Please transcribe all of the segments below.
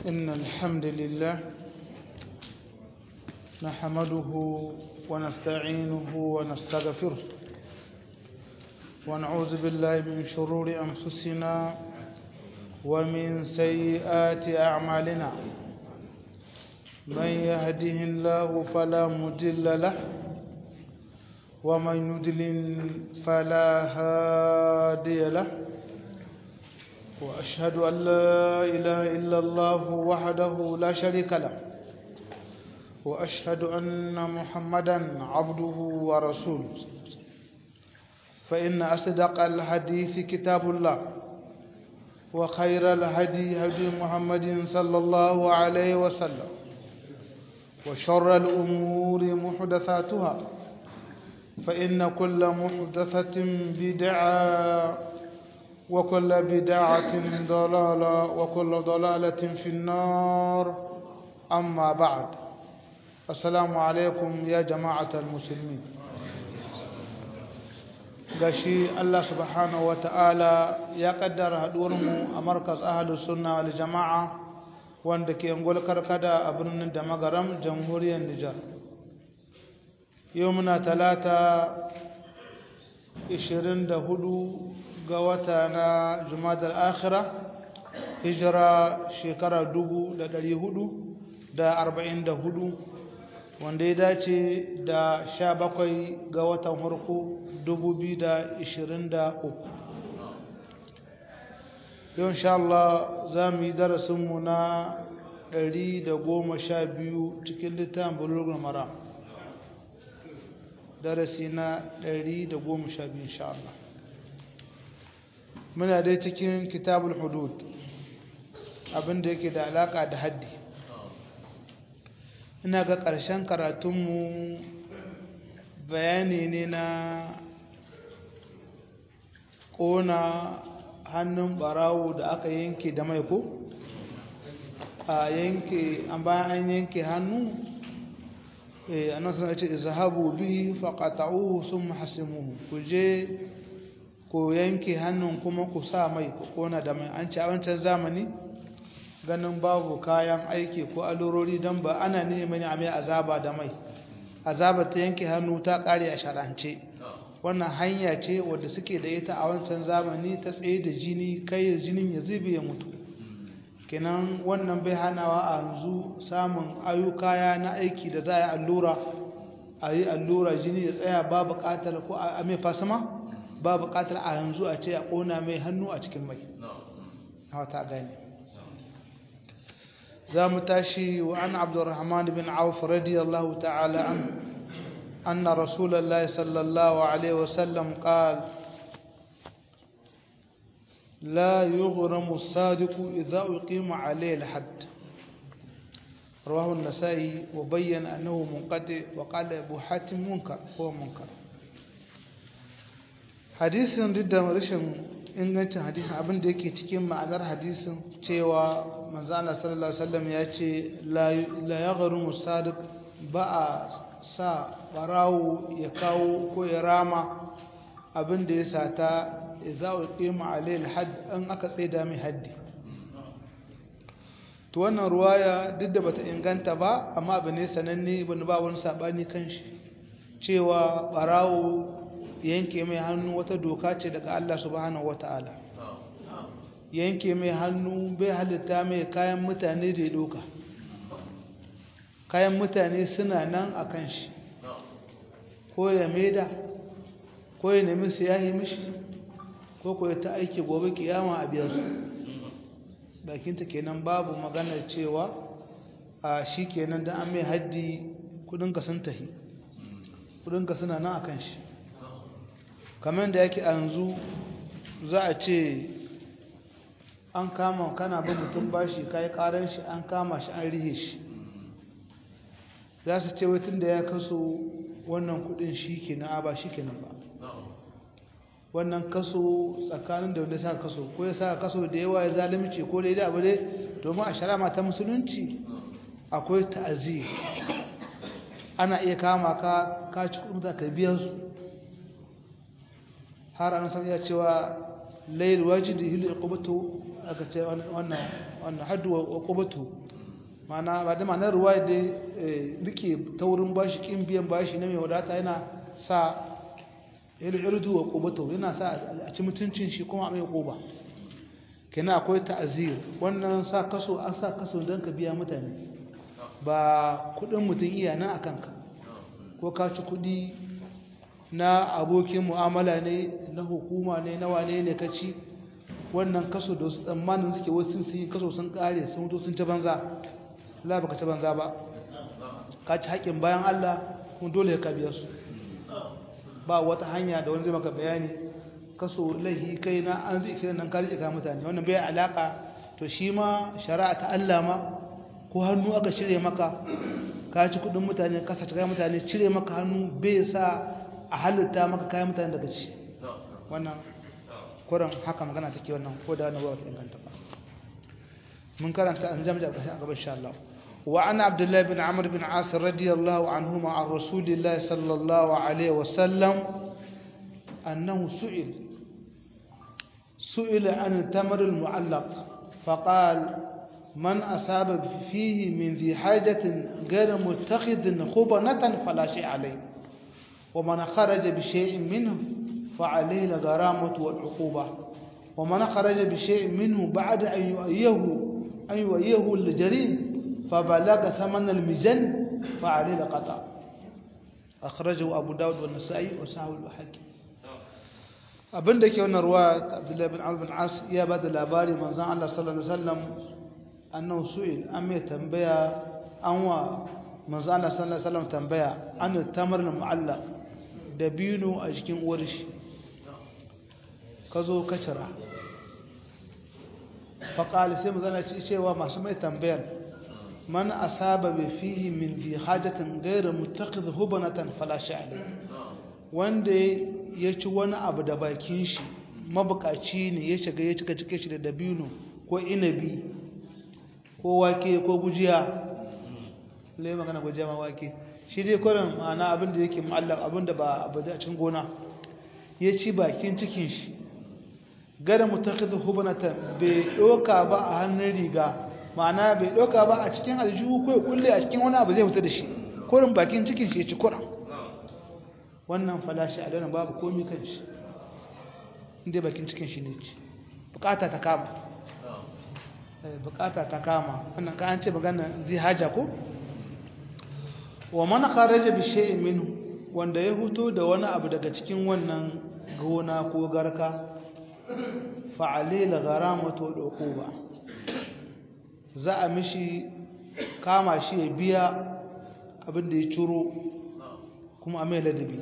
إن الحمد لله نحمده ونستعينه ونستغفره ونعوذ بالله من شرور أنفسنا ومن سيئات أعمالنا من يهده الله فلا مضل له ومن يضلل فلا هادي له وأشهد أن لا إله إلا الله وحده لا شريك له وأشهد أن محمدا عبده ورسوله فإن أصدق الحديث كتاب الله وخير الهدي هدي محمد صلى الله عليه وسلم وشر الأمور محدثاتها فإن كل محدثة بدعة وكل بدعة ضلالة وكل ضلالة في النار أما بعد السلام عليكم يا جماعة المسلمين gashi Allah subhanahu ta'ala ya kaddara haduwarmu a markaz ahlus sunna wal jamaa wanda ke ngol karkada a birnin da magaram jamhuriyar Nijar yau muna talata 24 ga wata na Jumadal Akhirah hijira shekara 1444 wanda ya dace da 17 ga watan farko 2023 yau insha Allah za mu yi darasinmu na 112 cikin littafin Bulughul Maram darasi na 112 insha Allah muna dai cikin kitabul hudud abinda yake da alaka da haddi ina ga ƙarshen karatunmu bayani ne na ƙona hannun ɓarawo da aka yanke da mai ko a yanke an bayan an yanke hannu annan suna ce izhabu bihi faqata'uhu summa hasimuhu ku je ku yanke hannun kuma ku sa mai ku ƙona da mai an ci a wancan zamani ganin babu kayan aiki ko alurori don ba ana neman a mai azaba da mai azaba ta yanke hannu ta ƙare a shar'ance wannan hanya ce wadda suke da ita a wancan zamani ta tsaye da jini kai jinin ya zube ya mutu kenan wannan bai hanawa a yanzu samun ayyuka na aiki da za a yi allura jini ya tsaya ba buƙatar ko a mai fasama ba buƙatar a yanzu a ce a ƙona mai hannu a cikin mai ta gani za mu tashi wa an abdurrahman bin auf radiyallahu ta'ala an أن رسول الله صلى الله عليه وسلم قال لا يغرم الصادق إذا أقيم عليه الحد رواه النسائي وبين أنه منقطع وقال أبو حاتم منكر هو منكر حديث ضد رشم ingancin hadisin abin da yake cikin ma'anar hadisin cewa manzo Allah sallallahu alaihi wasallam ya ce la yaghrumu sadiq ba a sa barawo ya kawo ko ya rama abin da ya sata idza uqima alayhi alhadd an aka tsaida mai haddi to wannan ruwaya duk da bata inganta ba amma abu ne sananne ibn ba wani sabani kanshi cewa barawo yanke mai hannu wata doka ce daga Allah subhanahu wataala yanke mai hannu bai halitta mai kayan mutane da ya doka kayan mutane suna nan a kan shi ko ya maida ko ya nemi su yahi mishi ko ya ta aiki gobe kiyama a biyar su bakinta kenan babu maganar cewa a shi kenan da an mai haddi kudinka sun tahi kudinka suna nan a kan shi kamar da yake a yanzu za a ce an kama kana bin mutum bashi kai karan shi an kama shi an rihe shi za su ce wai da ya kaso wannan kudin shi kenan ba shi kenan ba wannan kaso tsakanin da wanda sa kaso ko ya sa kaso da yawa ya zalunci ko da abu dai domin a shari'a ta musulunci akwai ta'azir ana iya kama ka ci kudin ka biya su har an san ya cewa layl wajidi hil iqbatu aka ce wannan haddu wa qubatu mana ba da ma'anar ruwaya da rike taurin bashi kin biyan bashi na mai wadata yana sa irdu wa qubatu yana sa a ci mutuncin shi kuma a mai quba kenan akwai ta'azir wannan sa kaso an sa kaso dan ka biya mutane ba kudin mutun iya nan akan ka ko ka ci kudi na abokin mu'amala ne na hukuma ne na wane ne ka ci wannan kaso da wasu tsammanin suke wasu sun yi kaso sun kare sun mutu sun ci banza Allah baka ci banza ba ka ci haƙin bayan Allah kuma dole ka biya su ba wata hanya da wani zai maka bayani kaso lahi kai na an zai kiran nan ka rike ka mutane wannan bai alaka to shi ma shari'a ta Allah ma ko hannu aka cire maka ka ci kudin mutane ka sace kayan mutane cire maka hannu bai sa a halitta maka kayan mutane daga ci wannan kuran haka magana take wannan ko da na wata inganta ba mun karanta an jamja a gaba insha Allah wa ana Abdullah bin Amr bin As radiyallahu anhuma an Rasulillah sallallahu alaihi wasallam annahu su'ila an tamr al-mu'allaq faqala من أصاب فيه من ذي حاجة غير متخذ خبنة فلا شيء عليه ومن خرج بشيء منه فعليه الغرامة والعقوبة ومن خرج بشيء منه بعد أن يؤيه الجريم فبلغ ثمن المجن فعليه القطع أخرجه أبو داود والنسائي وسهو الحاكم abin da ke wannan ruwa Abdullah bin Amr bin As ya bada labari manzon Allah sallallahu alaihi wasallam annahu su'il an mai tambaya an wa manzon Allah sallallahu alaihi wasallam tambaya an tamar al-mu'allaq dabino a cikin uwar shi kazo ka cira fa qala sai manzon Allah cewa masu mai tambayar man asaba bi fihi min fi hajatin ghayr muttaqid hubnatan fala sha'la wanda ya ci wani abu da bakin shi mabukaci ne ya shiga ya cika cike shi da dabino ko inabi ko wake ko gujiya lai magana gujiya ma wake shi dai kurin ma'ana abin da yake mu'allaq abin da ba abu da cin gona ya ci bakin cikin shi gara mutakhidhu hubnatan bai doka ba a hannun riga ma'ana bai doka ba a cikin aljihu ko ya kulle a cikin wani abu zai fita da shi kurin bakin cikin shi ya ci kurin wannan falashi a dana babu komi kan shi inda bakin cikin shi ne ci bukata ta kama wannan ka an ce magana zai haja ko wa man kharaja bi shay'in minhu wanda ya huto da wani abu daga cikin wannan gona ko garka fa alayla gharamatu wa uquba za a mishi kama shi ya biya abin da ya ciro kuma a mai ladabi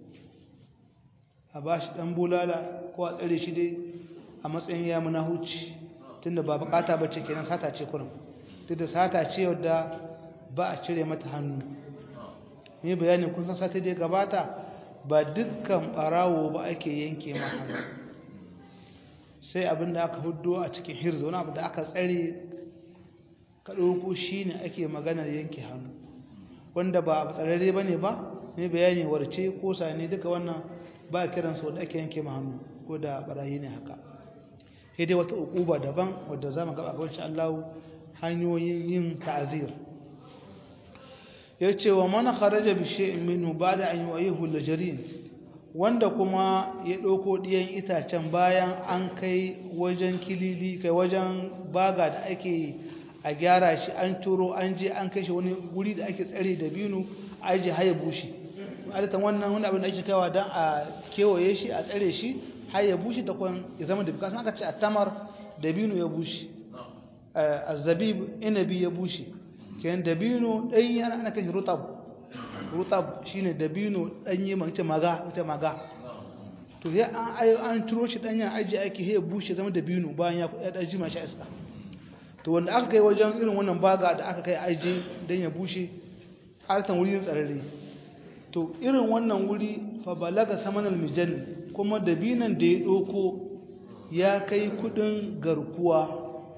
a ba shi ɗan bulala ko a tsare shi dai a matsayin ya muna huci tunda ba bukata ba ce kenan sata ce kurin duk da sata ce wadda ba a cire mata hannu ne bayanin kun san sata dai gabata ba dukkan ɓarawo ba ake yanke ma hannu sai abin da aka hudu a cikin hirza wani abu da aka tsare ka ɗauko shi ne ake maganar yanke hannu wanda ba a tsararre ba ne ba ne bayani warce ko sani duka wannan ba kiransu wanda ake yanke ma hannu ko da barayi ne haka sai dai wata uquba daban wadda zamu ga a insha Allah hanyoyin yin ta'zir yace wa man kharaja bi shay'in minhu ba'da an yu'ayyihu al-jarin wanda kuma ya dauko diyan itacen bayan an kai wajen kilili kai wajen baga da ake a gyara shi an turo an je an kai shi wani guri da ake tsare da binu aje haye bushi adatan wannan wani abin da ake kaiwa dan a kewaye shi a tsare shi haye bushi ta kon ya zama da bikasan aka ce atamar da binu ya bushi azabib inabi ya bushi kenan da binu dan yana ana kai rutab shine da binu danye mace maga to ya an turo shi dan yana aje ake haye bushi zama da binu bayan ya dan jima shi iska to wanda aka kai wajen irin wannan baga da aka kai aje dan ya bushe altan wurin tsararre to irin wannan wuri fa balaga samanal mijan kuma dabinan da ya doko ya kai kudin garkuwa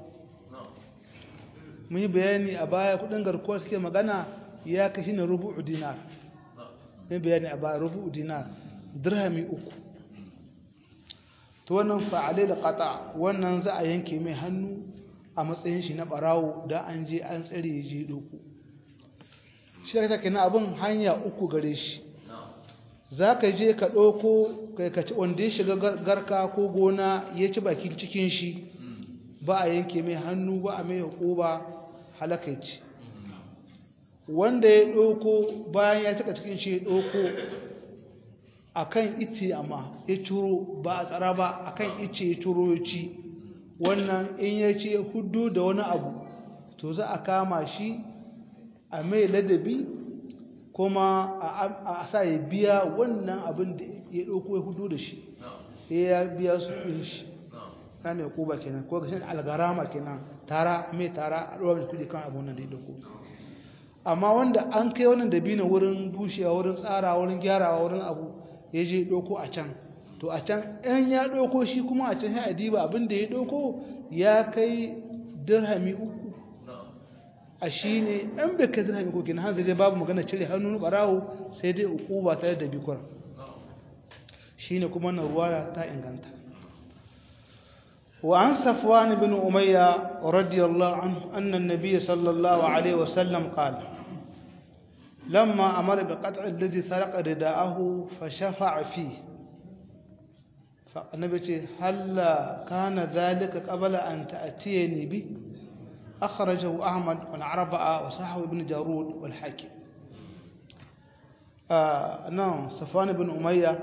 mun yi bayani a baya kudin garkuwa suke magana ya kai shine rubu'u dinar mun bayani a baya rubu'u dinar dirhami 3 to wannan fa'alai da qata wannan za a yanke mai hannu a matsayin shi na barawo da an je an tsare je doko shi da take na abin hanya uku gare shi zaka je ka doko kai ka ci wanda ya shiga garka ko gona ya ci bakin cikin shi ba a yanke mai hannu ba a mai hukuba halakaici wanda ya doko bayan ya cika cikin shi ya doko akan ice amma ya ciro ba a tsara ba akan ice ya ciro ya ci wannan in ya ce hudu da wani abu to za a kama shi a mai ladabi kuma a sa ya biya wannan abin da ya ɗauko ya hudu da shi ya biya su ɗin shi ta mai kuba kenan ko gashin algarama kenan tara mai tara a ɗora kuɗi kan abin nan da ya ɗauko amma wanda an kai wannan dabino wurin bushewa wurin tsara wurin gyarawa wurin abu ya je ɗauko a can to a can in ya ɗauko shi kuma a can ya adiba abin da ya ɗauko ya kai dirhami 3 a shi ne ɗan bai kai dirhami 3 kenan hanzu dai babu magana cire hannun ɓarawo sai dai uku ba tare da bikwar shi ne kuma na ruwaya ta inganta وعن صفوان بن أمية رضي الله عنه أن النبي صلى الله عليه وسلم قال لما أمر بقطع الذي سرق رداءه فشفع فيه فالنبي هل كان ذلك قبل أن تأتيني به أخرجه أحمد والعربعة وصححه ابن جارود والحاكم نعم صفوان بن أمية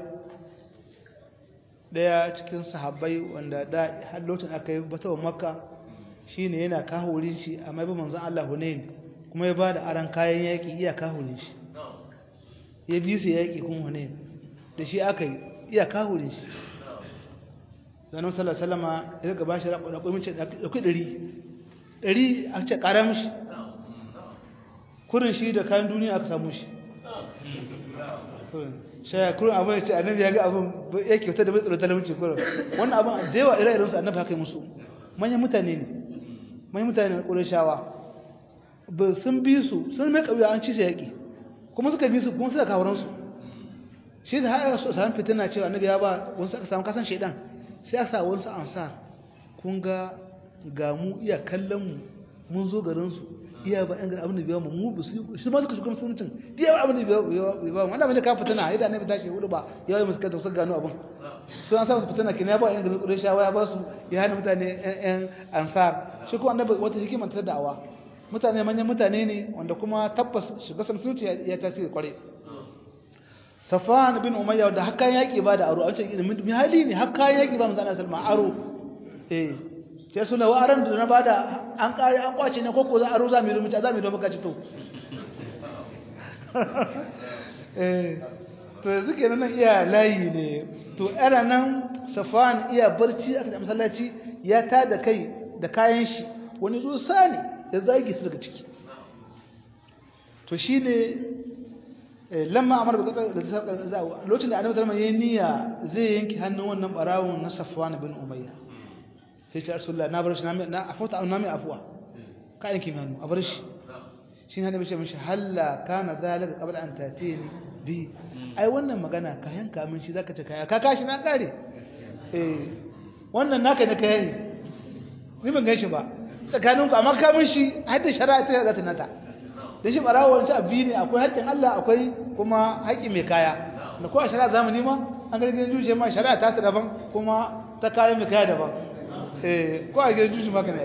daya cikin sahabbai wanda da har lokacin aka yi batawa makka shine yana kahurin shi amma ba manzon Allah Hunain kuma ya bada aran kayan yaki iya kahurin shi ya bi su yaki kuma Hunain da shi aka yi iya kahurin shi zanen sallallahu alaihi wasallama ya ga bashi raƙo mace da kai 100 a ce ƙara mishi kurin shi da kayan duniya aka samu shi shayakun abin ce annabi ya ga abin ya kyauta da bai tsoro talauci kurin wannan abin da yawa ire-irensu annabi haka yi musu manyan mutane ne ƙurashawa ba sun bi su sun mai ƙauya an ci su yaƙi kuma suka bi su kuma suka kawaransu shi da haka su samun fitina cewa annabi ya ba wasu aka samu kasan shaidan sai aka sa wasu ansar kun ga mu iya kallon mu mun zo garinsu iya ba yan abin da biya mu shi ma suka shiga musuluncin iya abin da biya mu wannan abin da ka fitina yadda annabi tashi hudu ba yayi musu kada su gano abin sun an samu fitina kin ya ba yan garin Qurayshawa ya ba su ya hana mutane yan ansar shi kuma annabi wata hikima ta da'awa mutane manyan mutane ne wanda kuma tabbas shiga musulunci ya tasiri kware Safwan bin Umayya da hakkan yaki ba da aro a cikin mi hali ne hakkan yaki ba manzo Allah sallallahu aro sai su lawa aran da na bada an kare an kwace ne koko za aro za mu yi mutu za mu yi don baka ci to to yanzu kenan nan iya layi ne to era nan Safwan iya barci aka da masallaci ya tada kai da kayan shi wani zo sani ya zagi su daga ciki to shine lamma amara bi da lokacin da Annabi sallallahu alaihi wasallam yayin niyya zai yanki hannun wannan barawun na Safwan bin Umayya sai ce Rasulullah na bar shi na afota na mai afuwa ka yanki hannu a bar shi shi ne Annabi ce mishi halla kana zalika qabla an tatini bi ai wannan magana ka yanka min shi zaka ce kaya ka kashi na kare wannan naka ne kai ni ban gaishe ba tsakaninku amma ka min shi hadda shari'a ta zata nata da shi barawon shi abi ne akwai haƙƙin Allah akwai kuma haƙƙi mai kaya da ko a shari'a zamani ma an ga gidan juje ma shari'a ta daban kuma ta kaya mai kaya daban ko a gidan juje ma kana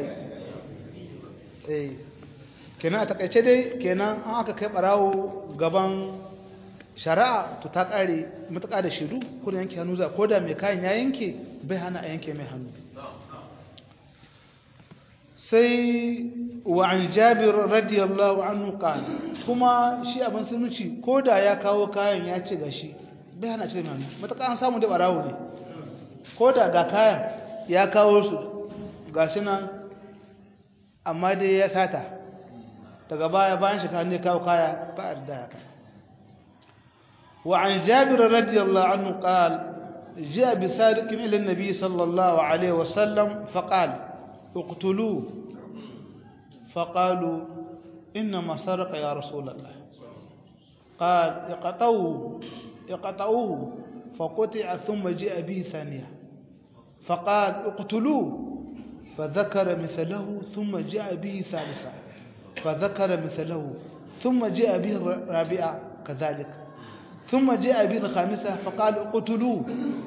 yi kenan a takaice dai kenan an aka kai barawo gaban shari'a to ta kare mutaka da shiru ko da yanke hannu za ko da mai kayan ya yanke bai hana a yanke mai hannu sai wa an Jabir radiyallahu anhu qala kuma shi abin sunci koda ya kawo kayan ya ce gashi bai hana cire hannu mutaka an samu da barawo ne koda ga kayan ya kawo su gashi nan amma dai ya sata daga baya bayan shi kan ne kawo kaya ba da haka wa an Jabir radiyallahu anhu qala جاء بسارق إلى النبي صلى الله عليه وسلم فقال اقتلوه فقالوا إنما سرق يا رسول الله قال اقطعوه فقطع ثم جاء به ثانية فقال اقتلوه فذكر مثله ثم جاء به ثالثا فذكر مثله ثم جاء به الرابعة كذلك ثم جاء به الخامسة فقال اقتلوه.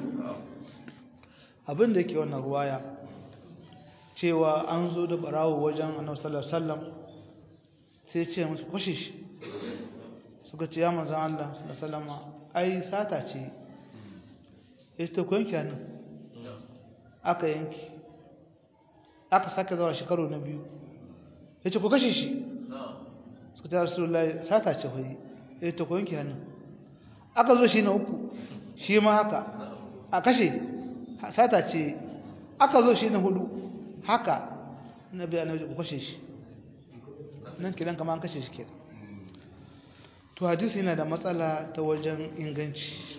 abin da yake wannan ruwaya cewa an zo da barawo wajen annabi sallallahu alaihi wasallam sai ya ce musu kashe shi, suka ce ya manzon Allah sallallahu alaihi wasallam ai sata ce, ya ce ku yanke nan, aka yanke, aka sake zawa shekaru na biyu, ya ce ku kashe shi, suka ce rasulullahi sata ce hoyi, ya ce ku yanke nan, aka zo shi na uku shi ma haka a kashe sata ce, aka zo shi na hudu haka nabi annabi ku kashe shi nan kidan kamar an kashe shi kenan. To hadisi yana da matsala ta wajen inganci,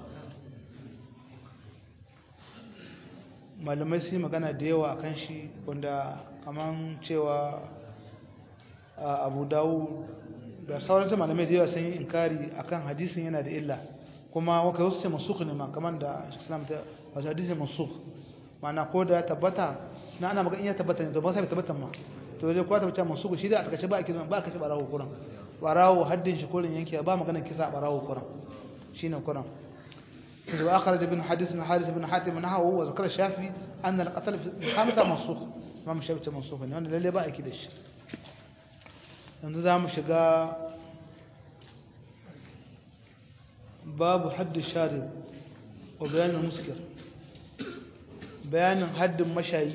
malamai sun magana da yawa akan shi, wanda kaman cewa Abu Dawud da sauran malamai da yawa sun yi inkari akan hadisin yana da illa, kuma waka wasu ce masukh ne ma kaman da Islam ta wasu hadisin masukh, ma'ana ko da tabbata na ana magana in ya tabbata ne to ba sai tabbatan ma to dai ko tabbata masukh shi da aka ce ba a kiran ba ka ce barawo kuran, barawo haddin shi kurin yanke ba magana kisa barawo kuran shine kuran. وأخرج ابن حديث من حارث بن حاتم نحوه وذكر الشافعي أن القتل في الخامسة منسوخ، ما مش شافعي منسوخ يعني للي بقى كده شيء. النظام شجاع باب حد الشارب وبيان المسكر، بيان حد المشاي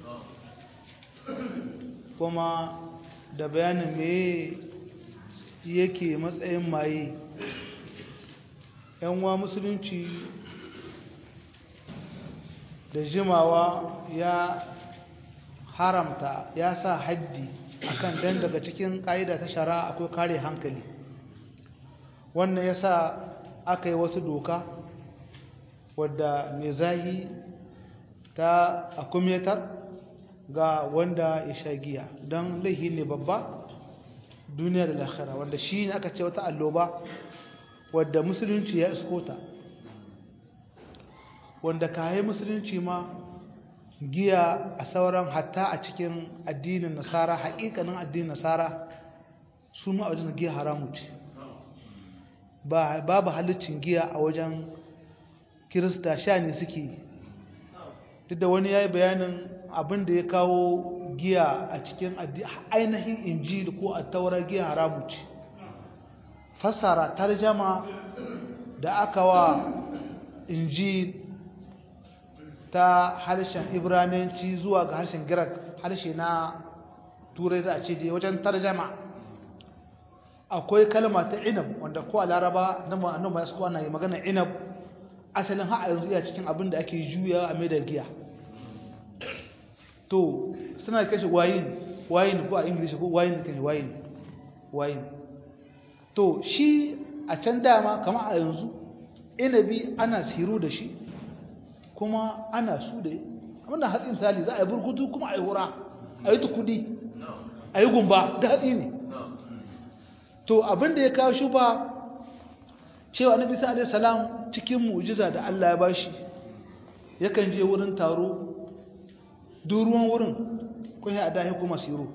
kuma da bayanin me yake matsayin maye. Yanwa musulunci da jimawa ya haramta ya sa haddi akan dan daga cikin ƙa'ida ta shari'a akwai kare hankali, wannan yasa aka yi wasu doka wadda mai zahi ta akumetar ga wanda ya sha giya don laihi ne babba duniya da lahira, wanda shi ne aka ce wata alloba wadda musulunci ya iskota, wanda kayi musulunci ma giya a sauran hatta a cikin addinin nasara, haƙiƙanin addinin nasara su ma a wajen giya haramu ce, babu halittin giya a wajen kirista, sha ne suke. Duk da wani ya yi bayanin abin da ya kawo giya a cikin ainihin injili ko a taurar giya haramu ce, fassara tarjama da aka wa injil ta harshen ibrananci zuwa ga harshen girak, harshe na turai da a ce dai wajen tarjama akwai kalma ta inab wanda ko a laraba na ma'anin ba su kwana yi magana inab asalin ha'a yanzu iya cikin abin da ake juya a mai da giya, to suna kashe wayin ko a ingilishi ko wayin. To shi a can dama kama a yanzu inabi ana siru da shi kuma ana su da abinda hatsi misali za a yi burkutu kuma a yi hura a yi tukudi a yi gumba da hatsi ne. To abinda ya kawo shi ba cewa annabi sallallahu alaihi wasallam cikin mu'jiza da Allah ya bashi yakan je wurin taro duruwan wurin ko ya da kuma siru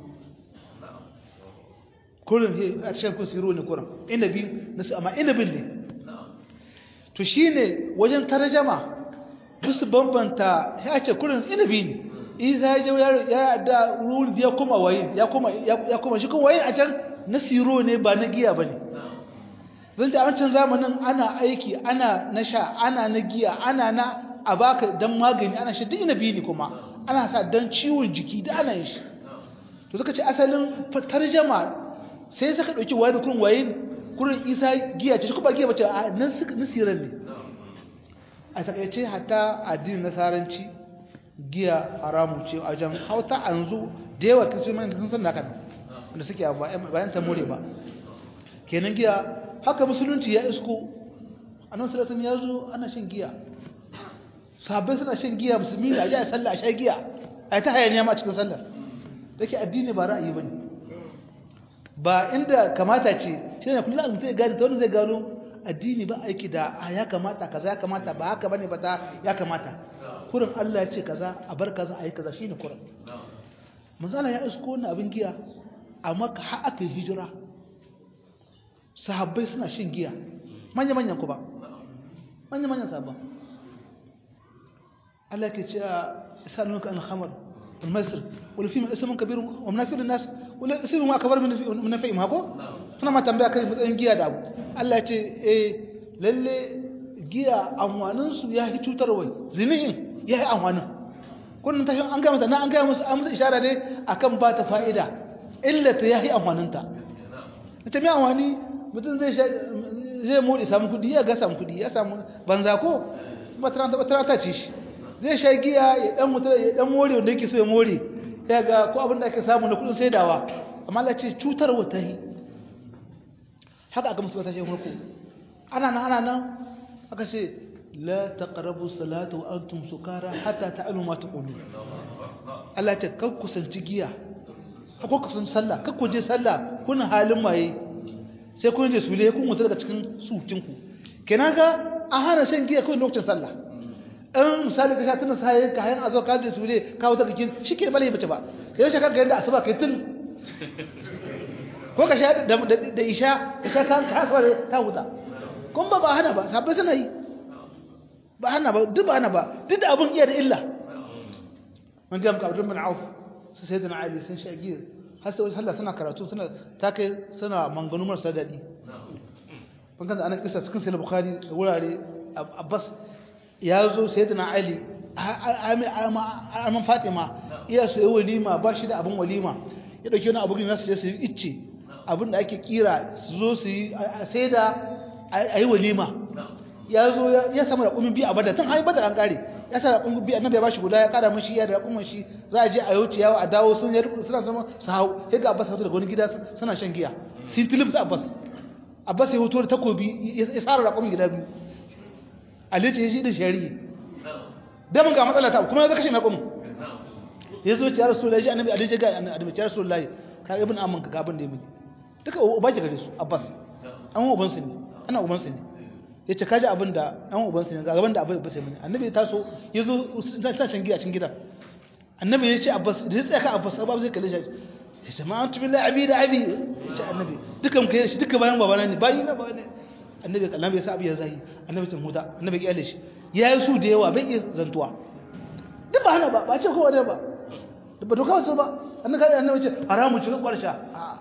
kullum a cikin kun siro ne kuran inabi nasu amma inabin ne. To shine wajen tarjama su bambanta ya ce kullum inabi ne, isa ya je ya da ruwan ya kuma wayin ya kuma shi kuma wayin a can na siro ne ba na giya bane. Zan ji a wancan zamanin ana aiki ana na sha ana na giya ana na a baka dan magani ana shi duk inabi ne kuma ana sa dan ciwon jiki da ana yin shi. To suka ce asalin tarjama sai suka dauki wayin kurin isa giya ce kuma giya bace a nan suka nasiran ne. A takaice hatta addinin nasaranci giya haramu ce a jan hauta anzu da yawa kasu mai sun san haka wanda suke bayan ta more ba kenan giya haka musulunci ya isko annabi sallallahu alaihi wasallam ya zo ana shan giya, sahabbai suna shan giya, musulmi da ya sallah a sha giya ai ta hayaniya ma cikin sallar dake addini ba ra'ayi bane ba inda kamata ce shi ne kullum mutum ya gane ta wani zai gano addini ba aiki da ya kamata kaza ya kamata ba haka bane ba ta ya kamata kurin Allah ya ce kaza a bar kaza a yi kaza shine kurin manzala ya isko wannan abin giya a Makka har aka yi hijira sahabbai suna shin giya manya-manyan ku ba manya-manyan sahabban Allah ke ce yasalunka an khamar wal masr wal fi ismun kabir wa munafiq lin-nas wal ismu ma kabar min nafi'im hako suna ma tambaya kai matsayin giya da abu Allah ya ce lalle giya amwanin su ya hi cutarwa zinihin ya hi amwanin kullun tashi an ga masa na an ga musu an musu isharar ne akan ba ta fa'ida illa ta ya hi amwaninta ita mai amwani mutum zai mori samu kudi ya ga samu kudi ya samu banza ko batara ta ci shi zai sha giya ya dan mutum ya dan more wanda yake so ya more ya ga ko abin da ake samu na kudin saidawa amma Allah ce cutar wata yi haka aka musu ta ce farko ana nan aka ce la taqrabu salata wa antum sukara hatta ta'lamu ma taqulun Allah ce kar ku sanci giya ko ku san sallah kar ku je sallah kun halin maye sai kun je sule kun mutu daga cikin sukinku kenan ga an hana shan giya kawai lokacin sallah in misali ka sha tunan sai ka hayan azo ka je sule ka wuta bikin shike bale bace ba kai sha ka ga yanda asuba kai tun ko ka sha da isha ka sha kan ka hasware ta wuta kun ba hana ba sabbai suna yi ba hana ba duk da abun iya da illa man ga Abdul bin Auf sai sayyidina Ali sun sha giya har sai Allah suna karatu suna ta kai suna manganu marasa daɗi ban kan anan kisa cikin sahih bukhari da wurare Abbas ya zo sayyidina Ali aman Fatima iya so yi walima ba shi da abin walima ya dauki wani abu nasu je su yi icce abin da ake kira su zo su yi sai da ayi walima ya zo ya samu da kumin bi a badar tun har badar an kare ya sa kun bi annabi ya bashi guda ya kara mishi ya da kuma shi za a je a yauci yawo a dawo sun yi suna zama su hau sai ga Abbas ya fito daga wani gida suna shan giya sun tilip sa Abbas ya hoto da takobi ya tsara da kuma gida biyu Ali ce shi din shari'i da mun ga matsala ta kuma ya kashe mai kuma ya zo ya Rasulullahi annabi Ali ce ga annabi ya Rasulullahi ka ibn amman ga abin da ya mini duka uba ki gare su Abbas an uban su ne ana uban su ne ya ce kaji abin da ɗan ubansu ne ga gaban da abin ba sai mini annabi ya taso ya zo ta shan giya cikin gidan annabi ya ce Abbas da ya tsaya ka Abbas ba zai kalle shi ya ce ma'antu billahi abi da abi ya ce annabi dukan kai shi duka bayan babana ne bayi na babana annabi annabi ya sa abi ya zahi annabi tun huta annabi ya kalle shi ya yi su da yawa bai iya zantuwa duk ba hana ba ce kowa ne ba ba doka wasu ba annabi ya ce haramu cikin kwarsha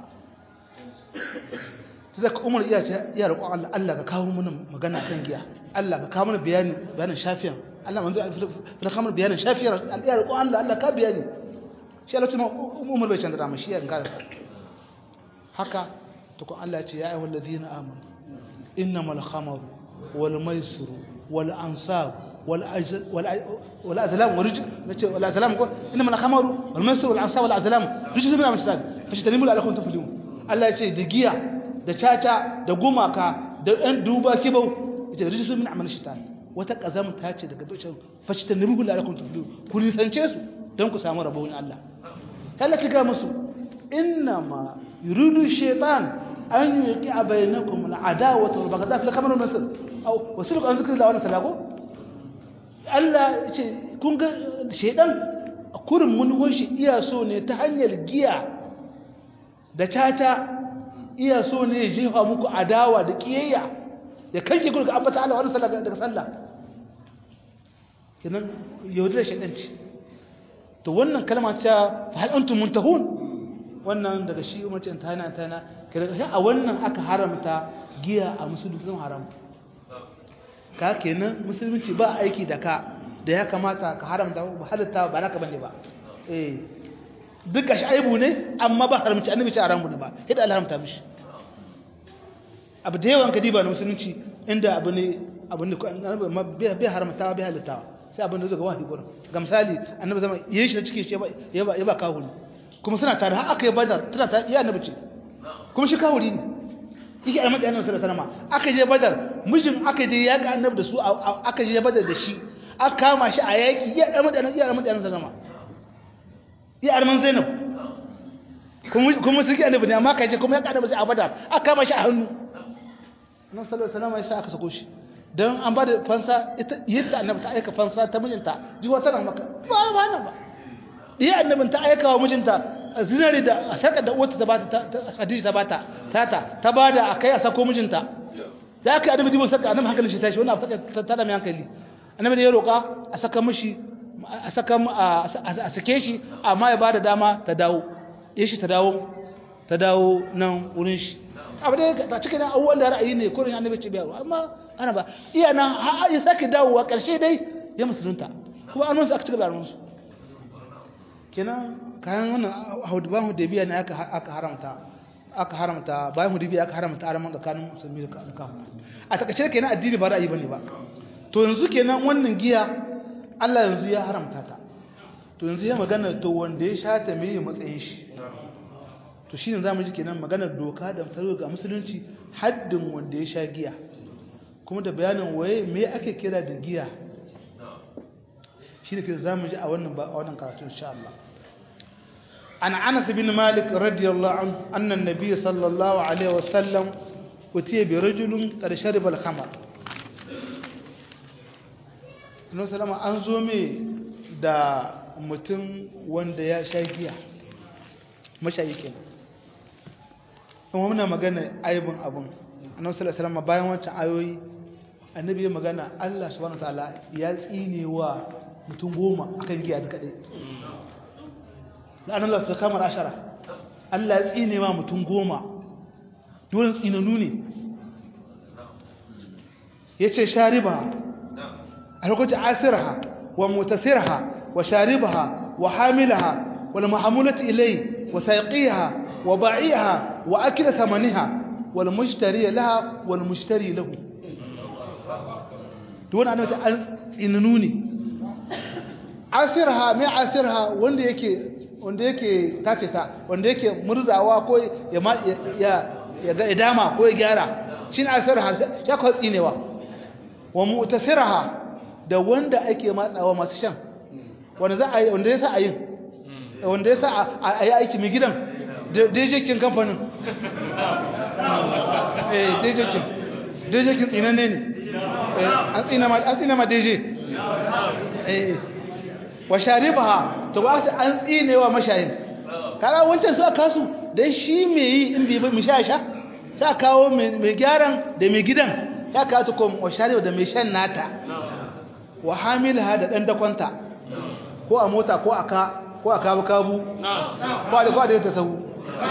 sai ka umar iya ce ya roƙon Allah ka kawo mana magana kan giya Allah ka kawo mana bayanin shafiyan Allah manzo da kamar bayanin shafiyar ya roƙon Allah ka bayani shi Allah tuna umar bai canza dama shi ya ngara haka to ko Allah ya ce ya ayyuhal ladina amanu innamal khamru wal maisiru wal ansab wal azlam wal azlam ko innamal khamru wal maisiru wal ansab wal azlam rijzun min al-shaitan fashtanibu la'allakum tuflihun Allah ya ce da giya da caca da gumaka da ɗan duba kibau ita rijisu min amal shaitan wata kazamta ce daga dukkan fashita nabihu la'alakum tuflihu ku nisance su don ku samu rabo in Allah kalla kiga musu inna ma yuridu shaitan an yuqi'a bainakum al'adawata wal baghdha fil khamr wal masr aw wasuluk an zikrillah wa salako Allah ce kun ga shaitan kurin mun hoshi iya so ne ta hanyar giya da caca iya so ne ya jefa muku adawa da kiyayya ya kanke ku daga ambata Allah wannan sallah daga sallah kenan yaudar shaidanci to wannan kalma ta fa hal antum muntahun wannan daga shi umarcin tana kenan a wannan aka haramta giya a musulunci haram ka kenan musulunci ba aiki da ka da ya kamata ka haramta ba halatta ba naka bane ba duk gashi aibu ne amma ba haramci annabi ce haramu ne ba yadda Allah haramta mishi abu da yawan kadiba na musulunci inda abu ne bai haramta bai halitta sai abin da zai ga wahi gurin ga misali annabi zama yayin shi da cikin shi ya ba kawuri kuma suna tare har aka yi badar tana ta iya annabi ce kuma shi kawuri ne yake annabi annabi sallallahu alaihi wasallam aka je badar mijin aka je ya ga annabi da su aka je badar da shi aka kama shi a yaki ya annabi annabi sallallahu alaihi wasallam ya arman Zainab kuma suke annabi ne amma kai kuma ya kada ba sai a badar aka kama shi a hannu nan sallallahu alaihi wasallam sai aka sako shi don an ba da fansa yadda annabi ta aika fansa ta mijinta jiwa tana maka ba na ba iya annabin ta aika wa mijinta zinari da sarkar da uwarta ta bata Khadija ta bata ta bada akai a sako mijinta da aka annabi jibin saka annabi hankalin shi tashi wannan saka ta da mai hankali annabi da ya roka a saka mishi a sake shi amma ya bada dama ta dawo shi ta dawo nan wurin shi abu da cikin abubuwan da ra'ayi ne kurin annabi ce biya amma ana ba iya nan har ya sake dawowa karshe dai ya musulunta kuma an wasu aka cika da armansu kenan kayan wannan ban hudabiya ne aka haramta bayan hudabiya aka haramta arman tsakanin musulmi da kafin a takaice kenan addini ba ra'ayi bane ba to yanzu kenan wannan giya Allah yanzu ya haramta ta to yanzu ya magana to wanda ya sha ta meye matsayin shi to shine zamu ji kenan maganar doka da tsaro ga musulunci haddin wanda ya sha giya kuma da bayanin waye me ake kira da giya shine ke zamu ji a wannan karatu insha Allah an Anas bin Malik radiyallahu anhu anna an-nabiy sallallahu alaihi wasallam utiya bi rajulin qad shariba al-khamr Annabi sallama an zo me da mutum wanda ya sha giya mashayi kenan kuma muna magana aibin abun Annabi sallallahu alaihi wasallam bayan wancan ayoyi annabi ya magana Allah subhanahu wataala ya tsine wa mutum 10 akan giya da kadai la'an Allah ta kamar 10 Allah ya tsine wa mutum 10 dole tsinanu ne yace shariba a lokacin asirha wa mutasirha wa sharibaha wa hamilaha wal mahmulati ilay wa sayqiha wa ba'iha wa akila thamaniha wal mushtari laha wal mushtari lahu duk wani annabi an tsinanu ne asirha mai asirha wanda yake tace ta wanda yake murzawa ko ya ga idama ko ya gyara shin asirha ya ko tsinewa wa mu'tasirha da wanda ake matsawa masu shan wanda za a yi wanda yasa a yi wanda yasa a yi aiki mai gidan dejekin kamfanin dejekin tsinanne ne an tsina ma deje wa sharibaha to ba ta an tsinewa mashayin kaga wancan su aka su dan shi me yi in bai mi sha ta kawo mai gyaran da mai gidan ya kawo ta kuma wa shariba da mai shan nata wa hamilha da dan dakwanta ko a mota ko a kabu ko da ta sahu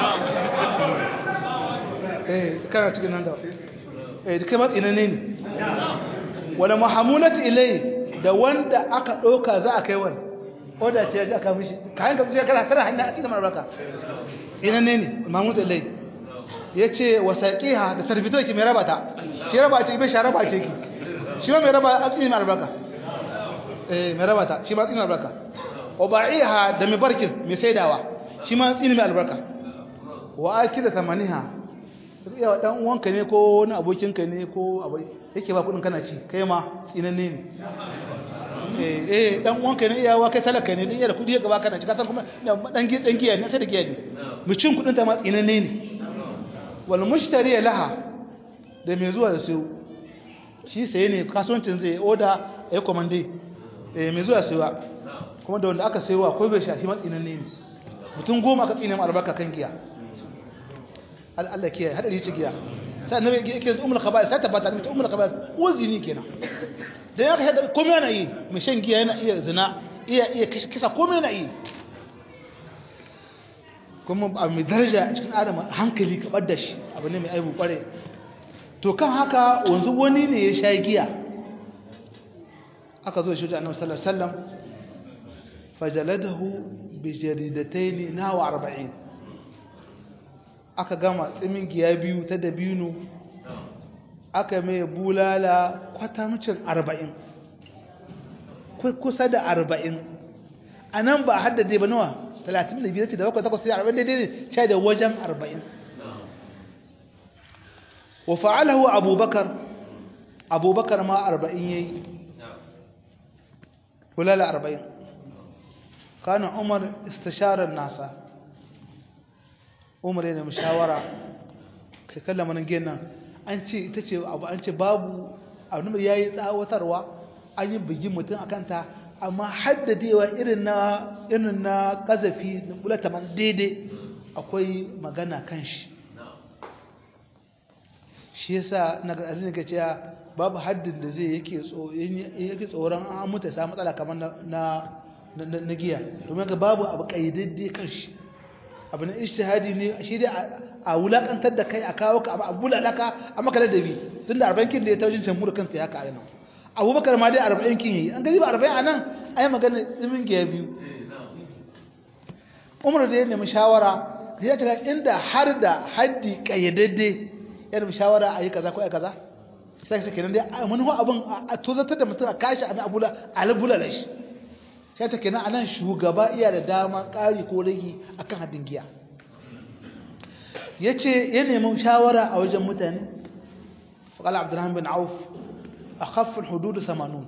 kana cikin nan da kai matsina ne wala mahamulati ilai da wanda aka doka za a kai wani oda ce ya aka mishi kayan ka zuciya kana hanya a cikin marbarka ina ne mahamulati ilai yace wasaqiha da servito ki mai rabata shi raba ce bai sharaba ce ki shi ma mai raba a cikin marbarka mai rabata shi ma cikin marbarka waba'iha da mai barkin mai saidawa shi ma cikin mai albarka wa akida tamaniha yawa dan uwanka ne ko wani abokinka ne ko abai yake ba kudin kana ci kai ma tsinanne ne dan uwanka ne iyawa kai talaka ne din yara kudi ya gaba kana ci kasan kuma dan giya ne sai da giya ne mu cin kudin ta ma tsinanne ne wal mushtari laha da mai zuwa da su shi sai ne kasuwancin zai oda ya komande mai zuwa suwa kuma da wanda aka sayo akwai bai shashi ma tsinanne ne mutum 10 aka tsine mu albarka kan giya Allah ke hadari ci giya sai annabi yake ummul khaba'is sai tabbata mutum ummul khaba'is wazini kenan da ya hada komai yana yi mai shan giya yana iya zina iya kisa komai yana yi kuma a mai daraja cikin adam hankali ka bar da shi abu ne mai aibu kware to kan haka wanzu wani ne ya sha giya aka zo shi da annabi sallallahu alaihi wasallam fajaladahu bi jaridatayn nawa 40 aka gama tsimin giya biyu ta dabino aka mai bulala kwatamcin 40 kusa da 40 anan ba haddade ba nawa 35 da 8 sai 40 daidai ne sai da wajen 40 wa fa'alahu abubakar ma 40 yayi bulala 40 kana umar istishara nasa umar yana mashawara kai kallama nan genan an ce ita ce abu an ce babu annabi yayi tsawatarwa an yi bugin mutum akan ta amma haddadewa irin na kazafi na bulata man daidai akwai magana kan shi shi yasa na ga azumi kace babu haddin da zai yake tsoron an mutu sai matsala kamar na giya domin ga babu abu kaidadde kan shi abu na ijtihadi ne shi dai a wulakantar da kai a kawo ka abu lalaka a maka ladabi tunda 40 kin da ya taujin jamhur kanta ya haka ayyana Abubakar ma dai 40 kin yi an gari ba 40 anan ai magana tsimin giya biyu Umar da ya nemi shawara sai ya ce inda har da haddi kaidadde ya nemi shawara ayi kaza ko ayi kaza sai ta kenan dai mun ho abun a tozatar da mutum a kashi a albula shi sai ta kenan anan shugaba iya da dama ƙari ko rage akan haddin giya yace ya nemi shawara a wajen mutane faqala Abdurrahman bin Auf akhaf al-hudud 80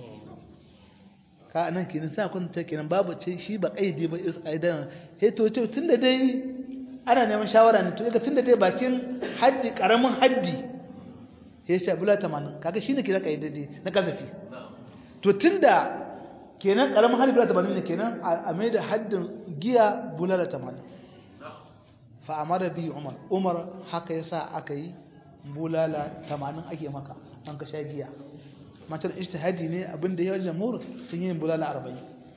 ka anan kenan sai kun ta kenan babu ce shi ba kaidi ba aidan he to tunda dai ana neman shawara ne to kaga tunda dai bakin haddi karamin haddi yace bula 80 kaga shine kira kaidade na kasafi to tunda kenan karamin haddi bula 80 ne kenan a mai da haddin giya bula 80 fa amara bi Umar haka yasa aka yi bulala 80 ake maka an ka sha giya matar ijtihadi ne abinda ya jamhur sun yi bulala 40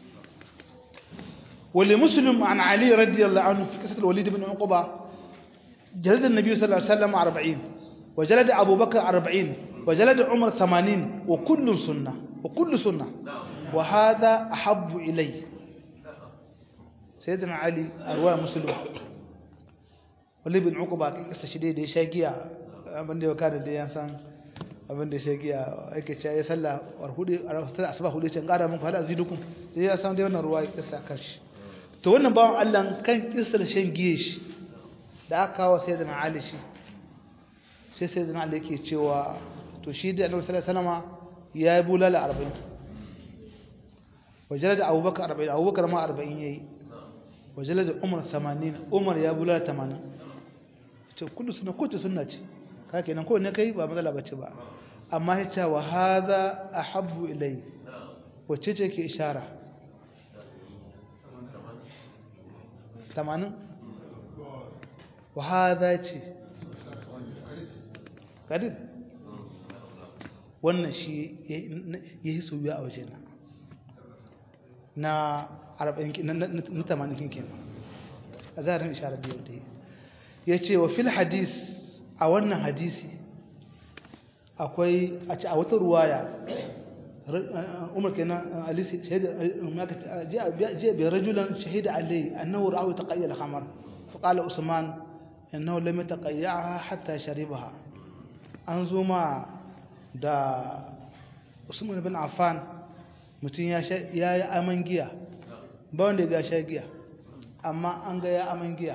wali muslim an ali radiyallahu anhu fi qissat al-walid ibn uqba jalada an-nabi sallallahu alaihi wasallam 40 وجلد أبو بكر 40 وجلد عمر 80 وكل سنة وهذا أحب إلي سيدنا علي أروى مسلم واللي بن عقبة قصة شديدة شاقية abin da ya kada da yansan abin da shagiya yake cewa ya salla war hudu asbah hudu can kara muku hada zidukum sai ya san dai wannan ruwa kissa kashi to wannan bawon Allah kan kissar shan giye shi da aka kawo sayyidina Ali shi sai sayyidina Ali yake cewa to shi da Annabi sallallahu alaihi wasallam ya yi bulala 40 wajalada Abubakar 40 Abubakar ma 40 yayi wajalada Umar 80 Umar ya bulala 80 to kullu sunna ko ta sunna ce ka kenan ko ne kai ba matsala bace ba amma ya ce wa hadha ahabbu ilay wacce ce ke ishara 80 wa hadha ce kadin wannan shi yayi soyayya a wajena na 40 na 80 kenan azarin ishara da yau yace wa fil hadis a wannan hadisi akwai a wata ruwaya Umar kenan alisi shahida جاء برجل شهد عليه أنه رأى تقيّ الخمر فقال عثمان إنه لم يتقيّعها حتى شربها أنزما دا عثمان بن عفان متين يا أمن جيا بون دي غا شاغيا أما أن يا أمن جيا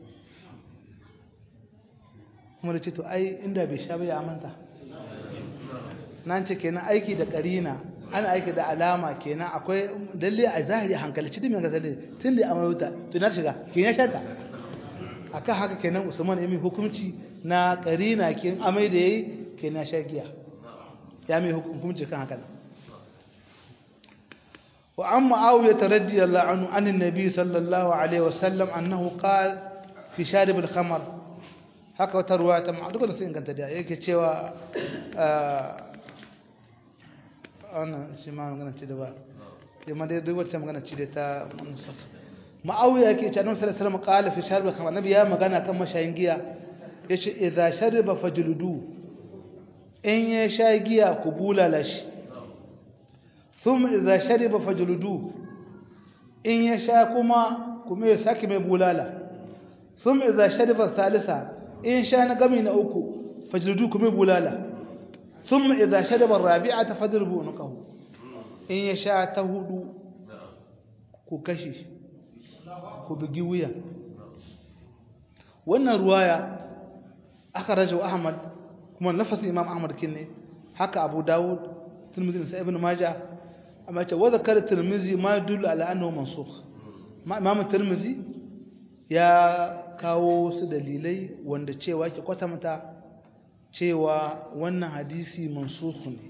kuma ce to ai inda bai sha ba ya amanta nan ce kenan aiki da karina ana aiki da alama kenan akwai dalle a zahiri hankalci dimin ga zalle tunda ya amayuta to na shiga kenan sha ta akan haka kenan Usman ya mai hukunci na karina kin amai da yayi kenan sha giya ya mai hukunci kan haka wa amma Muawiyah radiyallahu anhu an annabi sallallahu alaihi wasallam annahu qala fi sharib al-khamr haka wata ruwa ta ma'aduka da sai inganta da yake cewa wannan shi ma magana ce da ba yamma dai duk wacce magana ce da ta musaf Muawiya yake cewa Annabi sallallahu alaihi wasallam qala fi sharb kamar Nabi ya magana kan mashayin giya yace idza shariba fajludu in ya sha giya ku bulala shi thumma idza shariba fajludu in ya sha kuma ya saki mai bulala thumma idza shariba thalitha in sha na gami na uku fajludu kuma bulala thumma idza shadaba ar-rabi'ata fadribu unqahu in ya sha ta hudu ku kashi ku bugi wuya wannan ruwaya aka rajo Ahmad kuma nafasin Imam Ahmad kinne haka Abu Dawud Tirmidhi da Ibn Majah amma ce wa zakara Tirmidhi ma yadullu ala annahu mansukh Imam Tirmidhi ya kawo su dalilai wanda cewa ke kwatanta cewa wannan hadisi mansukh ne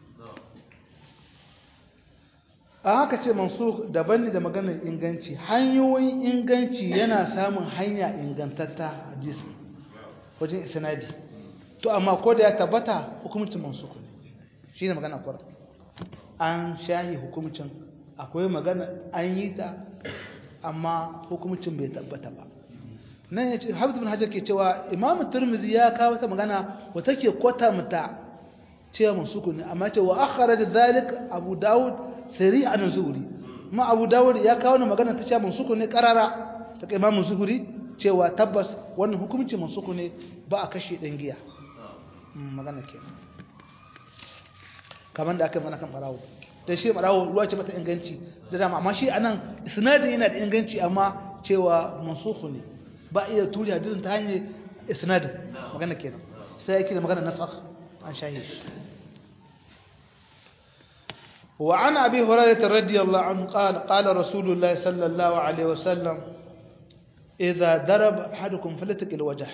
a haka ce mansukh daban ne da maganar inganci hanyoyin inganci yana samun hanya ingantatta hadisi wajen isnadi to amma ko da ya tabbata hukuncin mansukh ne shine magana kwar an shahi hukuncin akwai magana an yi ta amma hukuncin bai tabbata ba nan yace Hafiz ibn Hajar ke cewa Imam Tirmidhi ya kawo ta magana wata ke kwatanta cewa mansukh ne amma cewa akhraj dhalik Abu Dawud sari'an Zuhri ma Abu Dawud ya kawo magana ta cewa mansukh ne karara ta Imam Zuhri cewa tabbas wannan hukuncin mansukh ne ba a kashe dan giya magana kenan kamar da aka mana kan barawo da shi barawo ruwa ce mata inganci da dama amma shi anan isnadin yana da inganci amma cewa mansukh ne ba iya turi hadisin ta hanyar isnadin magana kenan sai yake da magana nasakh an shahid wa an abi hurairah radiyallahu anhu qala qala rasulullah sallallahu alaihi wasallam idha daraba ahadukum falyatqil wajh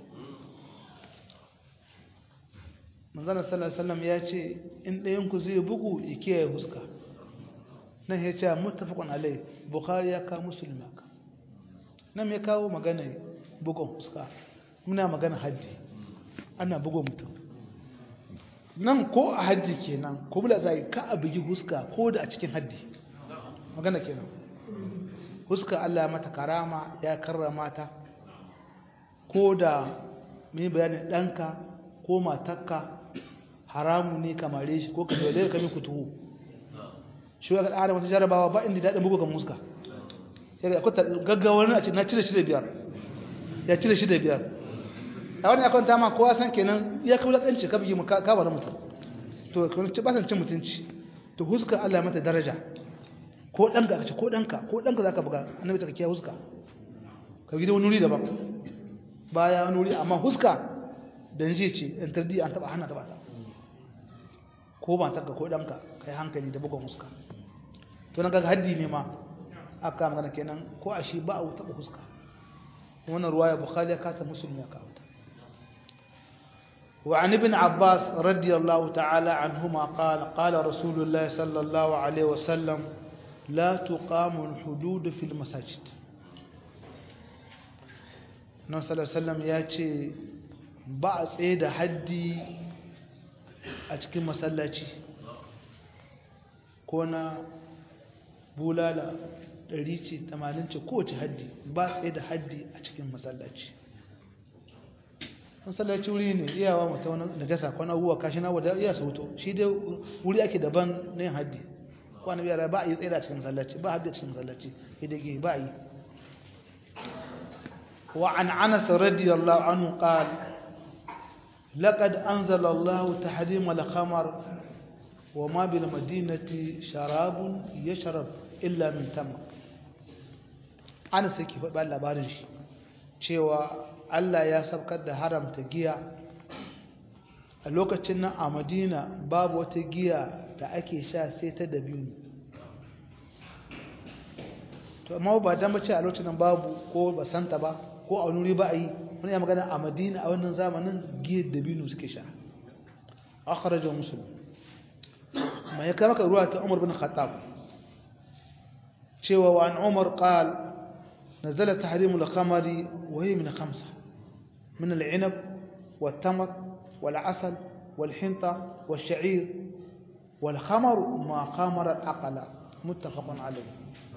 manzon sallallahu alaihi wasallam ya ce in ɗayan ku zai bugu ya kiyaye huska nan ya ce muttafaqun alaihi bukhari ya ka muslim ya ka nan me kawo magana bugun huska muna magana haddi ana bugun mutum nan ko a haddi kenan ko bula zai ka a bugi huska ko da a cikin haddi magana kenan huska Allah ya mata karama ya karrama ta ko da mai bayanin danka ko matarka haramu ne kamare shi ko ka dole ka mi kutuhu shi ga adam wata jarabawa ba inda dadin bugun huska sai akwai gaggawar na cire shi da biyar ya cire shi da biyar a wani akwai dama kowa san kenan ya kawo lakanci ka bigi mu ka bar mutum to kun ci basan cin mutunci to huska Allah mata daraja ko danka kace ko danka zaka buga annabi ta kiyaye huska ka gida wani nuri daban baya nuri amma huska dan zai ce in tardi an taba hana ta ba ko ba taka ko danka kai hankali da bugun huska to nan kaga haddi ne ma aka magana kenan ko a shi ba a taba huska wannan ruwaya bukhari ya kata muslim ya kawo ta wa an ibn abbas radiyallahu ta'ala anhuma qala rasulullah sallallahu alaihi wasallam la tuqamu al-hudud fi al-masajid nan sallallahu alaihi wasallam ya ce ba a tsaye da haddi a cikin masallaci ko na bulala 180 ce kowace haddi ba tsaye da haddi a cikin masallaci masallaci wuri ne iyawa mata wani najasa kwana abubuwa kashi na wadda iya sauto shi dai wuri ake daban na yin haddi kwana biyar ba a yi tsaye da cikin masallaci ba haddi a cikin masallaci idage ba a yi وعن عنس رضي الله عنه قال لقد أنزل الله تحريم الخمر وما بالمدينة شراب يشرب إلا من تمر عنس كيف قال labarin shi cewa Allah ya saukar da haramta giya a lokacin nan a Madina babu wata giya da ake sha sai ta dabino to amma ba dan bace a lokacin nan babu ko ba santa ba ko a wani ba a yi wani ya magana a Madina a wannan zamanin giyar dabino suke sha akhrajahu muslim ma ya kama ruwa ta Umar bin Khattab cewa wa an Umar qala نزل تحريم الخمر وهي من 5 من العنب والتمر والعسل والحنطة والشعير والخمر ما خمر العقل متفق عليه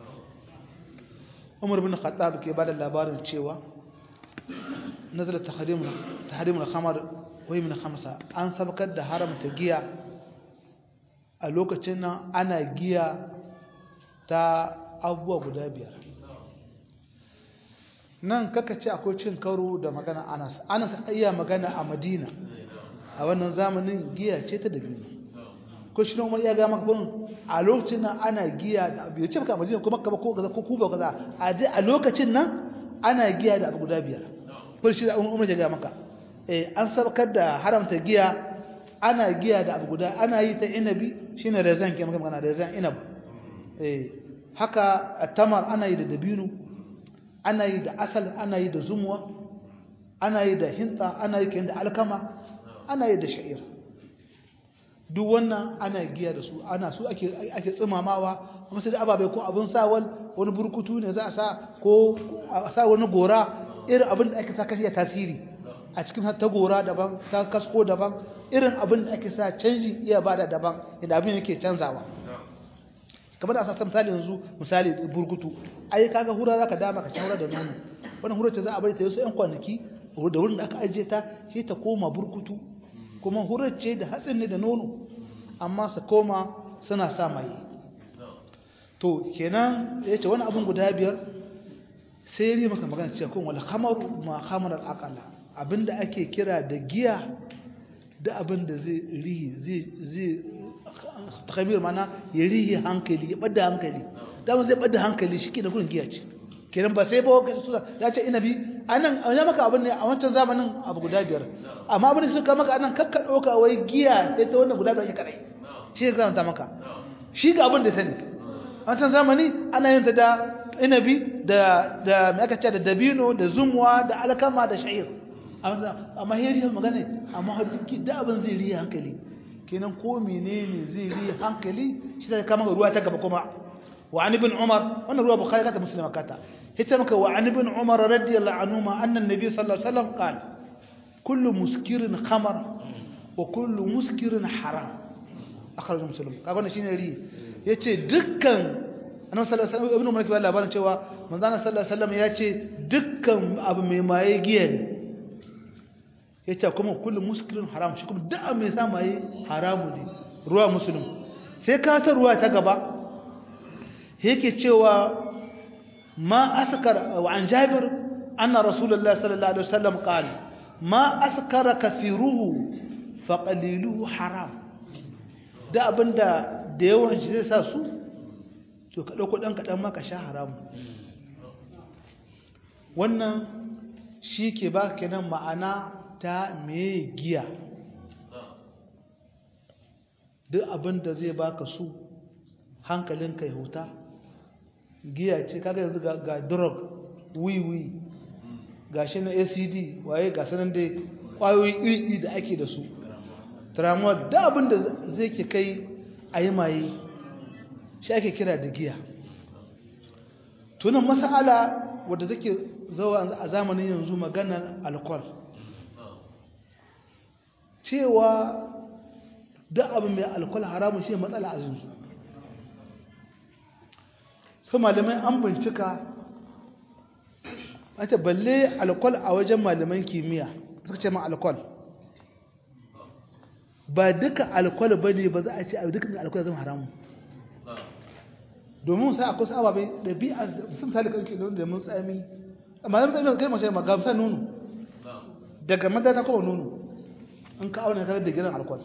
عمر بن الخطاب ke bada labarin cewa نزل تحريم الخمر وهي من 5 an sabkar da haramta giya a lokacin nan ana giya ta abubuwa guda 5 nan kaka ce akwai cin karo da magana Anas iya magana a Madina a wannan zamanin giya ce ta dabino ko shi Umar ya ga maka kun a lokacin nan ana giya da abu ce maka Madina kuma Makka ko kaza ko Kuba kaza a lokacin nan ana giya da abu guda 5 ko shi Umar ya ga maka an sabkar da haramta giya ana giya da abu guda ana yi ta inabi shine rezan ke maka magana rezan inab haka tamar ana yi da dabino ana yi da asal ana yi da zumuwa ana yi da hinta ana yi da alkama ana yi da sha'ir duk wannan ana giya da su ana su ake tsimamawa kuma sai da ababai ko abin sawal wani burkutu ne za a sa ko a sa wani gora irin abin da ake sa kashi ya tasiri a cikin ta gora daban ta kasko daban irin abin da ake sa canji iya bada daban inda abin yake canzawa kamar da asa misali yanzu misali burkutu ai kaga hura zaka dama ka shawara da nono wannan hura ce za a bari ta yaso yan kwanaki da wurin da aka ajiye ta sai ta koma burkutu kuma hurar ce da hatsin ne da nono amma su koma suna sa mai to kenan yace wani abun guda biyar sai yi maka magana cewa kun wal khamaru ma khamar al aqala abinda ake kira da giya da abinda zai khamir mana ya rihi hankali ya bada hankali da zai bada hankali shike da gurin giya ce kenan ba sai ba ya ce inabi anan ya maka abin ne a wancan zamanin abu guda biyar amma abin da suka maka anan kakka doka wai giya sai ta wannan guda biyar kadai shi ga zanta maka shi ga abin da sani a wancan zamani ana yin ta da inabi da me aka ce da dabino da zumwa da alkama da sha'ir amma heri magana amma hadiki da abin zai riya hankali kenan ko menene zai riya hankali shi da kama ruwa ta gaba kuma wa an ibn umar wannan ruwa bukhari kata muslim kata hita maka wa an ibn umar radiyallahu anhu ma anna an-nabi sallallahu alaihi wasallam qala kullu muskirin khamar wa kullu muskirin haram akhraj muslim kaga wannan shine ri yace dukkan annabi sallallahu alaihi wasallam ibn umar ke labarin cewa manzo sallallahu alaihi wasallam yace dukkan abu mai maye giya ne yace kuma kullu muskirin haram shi kuma duk mai sa maye haramu ne ruwa muslim sai ka ta ruwa ta gaba yake cewa ma askar wa an jabir anna rasulullahi sallallahu alaihi wasallam qala ma askara kathiruhu fa qaliluhu haram da abinda da yawan shi zai sa su to ka dauko dan kadan maka sha haramu wannan shi ke baka kenan ma'ana ta me giya duk abinda zai baka su hankalinka ya huta giya ce kaga yanzu ga drug wiwi gashi na ACD waye ga sanan dai kwayoyi iri da ake da su tramadol da abin da zai ke kai ayi maye shi ake kira da giya tunan mas'ala wadda take zawa a zamanin yanzu maganar alcohol cewa da abin mai alcohol haramun shi matsala a yanzu su malamai an bincika ake balle alkol a wajen malaman kimiyya suka ce ma alkol ba duka alkol ba ne ba za a ce a dukkan alkol zama haramu domin sai akwai ababai ɗabi'a sun sali kanki da mun tsami amma zan tsami kai mashi magamsa nono daga madana kuma nono in ka auna ka da gidan alkol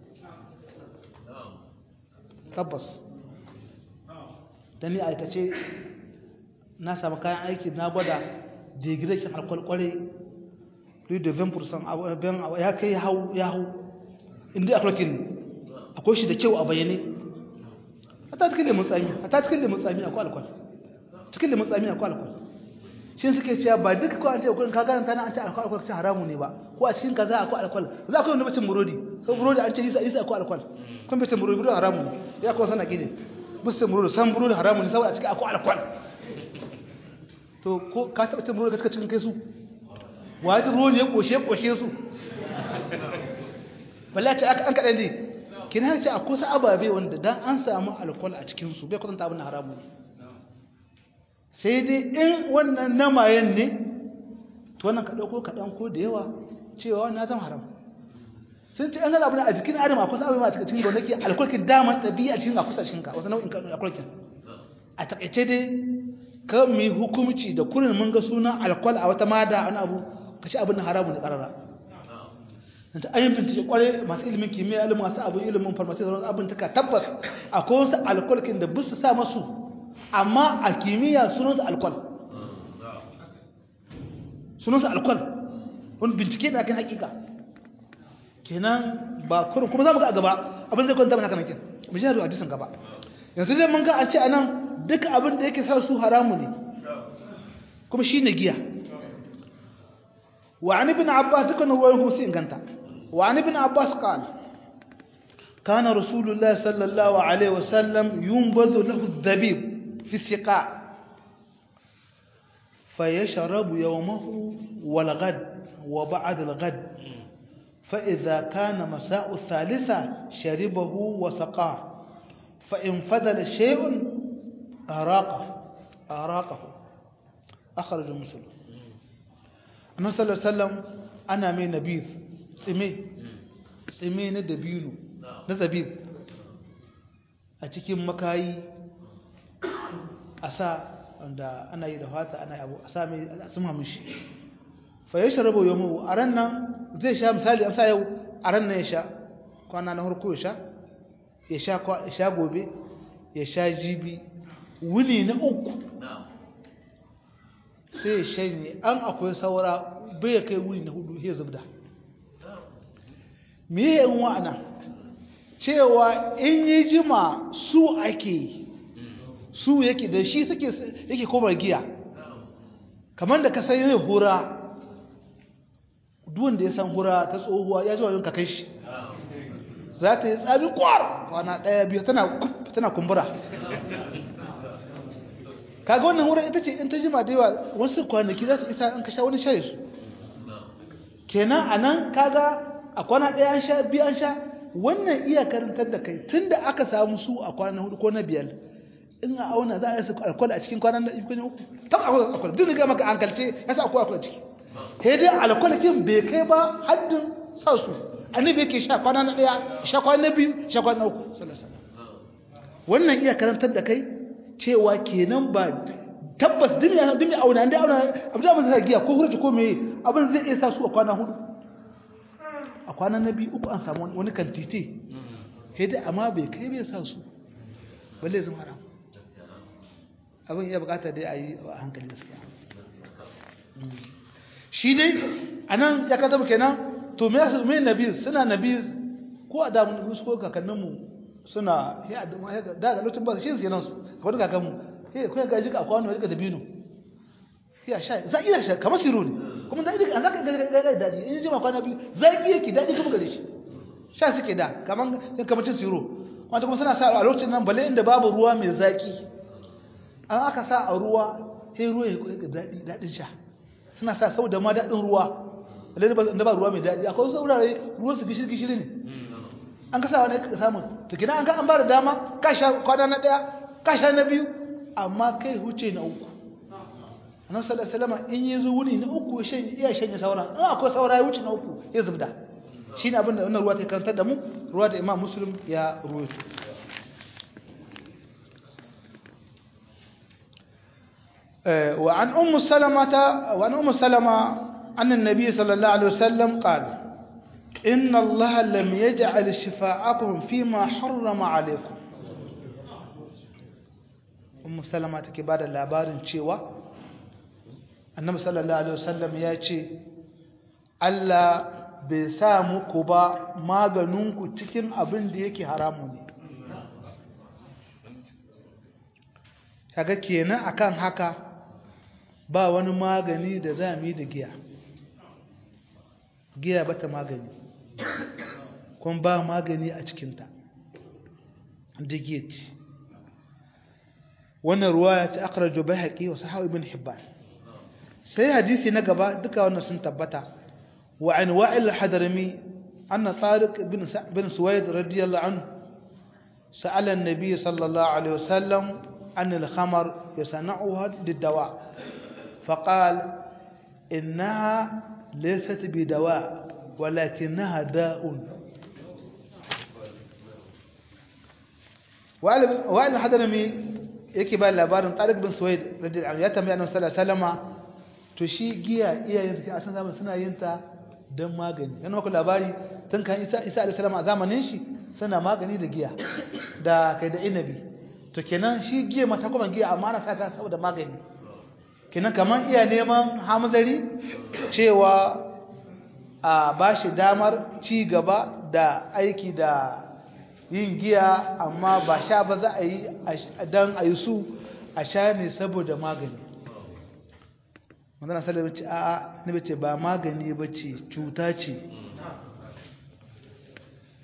tabbas da ni aikace na samu kayan aiki na gwada digirashin alkwal kwarai duk da 20% ya kai ya hau inda akwai shi da kyau a bayyane hata cikin lemun tsami akwai alkwal cikin lemun tsami akwai alkwal shi suke cewa ba duka ko an ce ka garanta na an ce alkwal ce haramu ne ba ko a cikin kaza akwai alkwal za ku yi wani bacin burodi ko burodi an ce isa akwai alkwal kun bacin burodi haramu ne ya kuma sana gide busta burodi san burodi haramu ne saboda a cikin akwai alkwal to ko ka taɓa cin burodi ka cikin kai su waje burodi ya koshe su wallahi an kaɗan ne kina ce akwai sa ababe wanda dan an samu alkwal a cikin su bai kwatanta abin haramu ne sai dai in wannan namayen ne to wannan ka dauko kaɗan ko da yawa cewa wannan zama haram sun ce an gana abin a jikin adam akwai sa abubuwa a cikin gonaki alkwalkin daman ɗabi'a cikin akwai cikin ka wasu nau'in alkwalkin a takaice dai ka mai hukumci da kurin mun ga sunan alkwal a wata mada wani abu ka ci abin haramu ne karara ta ayin bincike kwarai masu ilimin kimiyya ilimin masu abin ilimin farmasi da wani abin taka tabbas akwai wasu alkwalkin da bisu sa masu amma a kimiyya sunansu alkwal wani bincike da kan hakika kenan ba kurin kuma za mu ga a gaba abin zai kwanta mana kanan kin mu ji hadisin gaba yanzu dai mun ga an ce anan duka abin da yake sa su haramu ne kuma shine giya wa an ibn abbas dukan ruwayoyin su inganta وعن ابن عباس قال كان رسول الله صلى الله عليه وسلم ينبذ له الزبيب في السقاء فيشرب يومه والغد وبعد الغد فإذا كان مساء الثالثة شربه وسقاه فإن فضل شيء أراقه أخرج مسلم النبي صلى الله عليه وسلم أنا من نبيذ tsime na dabino na zabib a cikin makayi a sa wanda ana yi da fata ana abu a sa mai asuma mishi fa ya sharabu yau a ran nan zai sha misali a sa yau a ran nan ya sha kwana na harko ya sha gobe ya sha jibi wuni na uku sai ya shanye an akwai saura bai kai wuni na hudu ya zubda me yin wa'ana cewa in yi jima su ake su yake da shi yake koma giya kamar da ka san yin hura duwanda ya san hura ta tsohuwa ya ji wajen kakai shi za ta yi tsabi kwana ɗaya biyu tana kumbura kaga wannan hura ita ce in ta jima da yawa wasu kwanaki za su isa an kasha wani shaye su kenan a nan kaga a kwana ɗaya an sha biyu an sha wannan iya karantar da kai tun da aka samu su a kwana hudu ko na biyar in a auna za a rasa alkwal a cikin kwanan ikon uku ta akwai alkwal duk ga maka hankalce ya sa akwai alkwal ciki sai dai alkwal kin bai kai ba haddin sa su annabi yake sha kwana na ɗaya sha kwana na biyu sha kwana na uku sallallahu alaihi wannan iya karantar da kai cewa kenan ba tabbas duniya auna inda auna abin da ba giya ko hurci ko meye abin zai iya sa su a kwana hudu a kwanan na biyu uku an samu wani kantite hidda amma bai kai bai sa su balle zama haram abin ya bukata dai a yi a hankali gaskiya shi dai a nan ya kata kenan to mai nabiz suna nabiz ko a damun musu ko kakanninmu suna daga lokacin ba su shi su su a wani kakanmu kuma ga jika akwai wani wajen da binu ya sha za a iya sha kamar siro ne kuma da idan zaka ga dadi in ji ma kwana biyu zaki yake dadi kuma gare shi sha suke da kamar cin siro wanda kuma suna sa a lokacin nan balle inda babu ruwa mai zaki an aka sa a ruwa sai ruwa ya ga dadin sha suna sa sau da ma dadin ruwa balle inda ba ruwa mai dadi akwai wasu wurare ruwan su gishiri ne an ka sa wani ka samu to kina an ga an ba da dama ka sha kwana na daya ka sha na biyu amma kai huce na uku annabi sallallahu alaihi wasallam in yi wuni na uku iya shanye sauran in akwai saura ya wuce na uku ya zubda shine abin da wannan ruwa ta karantar da mu ruwa da Imam Muslim ya ruwaito wa an ummu salama anna an-nabiy sallallahu alaihi wasallam qala inna allaha lam yaj'al shifa'akum fima harrama alaykum ummu salama take bada labarin cewa annabi sallallahu alaihi wasallam ya ce Allah bai sa muku ba maganinku cikin abin da yake haramu ne kaga kenan akan haka ba wani magani da za mu yi da giya bata magani kuma ba magani a cikinta da giya ce wannan ruwaya ta akhrajo bayhaqi wa sahawi ibn hibban sai hadisi na gaba duka wannan sun tabbata wa an wa'il al-hadrami anna tariq bin suwaid radiyallahu anhu sa'ala an-nabiy sallallahu alaihi wasallam an al-khamr yasna'uha lid-dawa faqala innaha laysat bi-dawa walakinaha da'un wa'il al-hadrami yake ba labarin tariq bin suwaid radiyallahu anhu ya tambaya annabi sallallahu alaihi wasallam to shi giya iyayen su a san zamanin suna yin ta don magani yana maka labari tun kan isa alaihi salam a zamanin shi suna magani da giya da kai da inabi to kenan shi giya mata kuma giya amma ana saka saboda magani kenan kaman iya neman hamzari cewa a bashi damar ci gaba da aiki da yin giya amma ba sha ba za a yi dan ayi su a sha ne saboda magani manzana sallallahu alaihi wasallam a'a ne bace ba magani bace cuta ce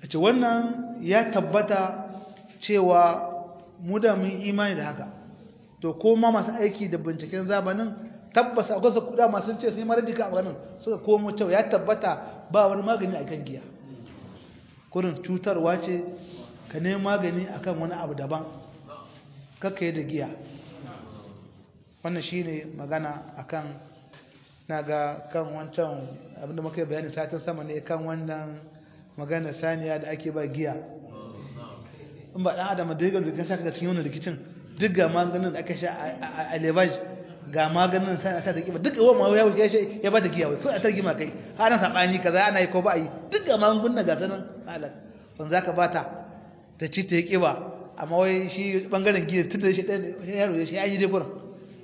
ce wannan ya tabbata cewa mu da mun imani da haka to koma masu aiki da binciken zamanin tabbas akwai kuda masu ce sai mara dika a wannan suka komo cewa ya tabbata ba wani magani akan giya kurin cutarwa ce ka nemi magani akan wani abu daban kakka yi da giya wannan shine magana akan naga kan wancan abinda muka yi bayani satin sama ne kan wannan magana saniya da ake ba giya in ba dan adam da yake da saka cikin wannan rikicin duk ga maganin da aka sha a levage ga maganin saniya sa ta kiba duk wa ya wuce ya ba da giya wai ko a targi ma kai har na sabani kaza ana yi ko ba yi duk ga magungunan ga sanan halak ban zaka bata ta ci ta yi kiba amma wai shi bangaren giya tunda shi yaro shi ya yi dai gurin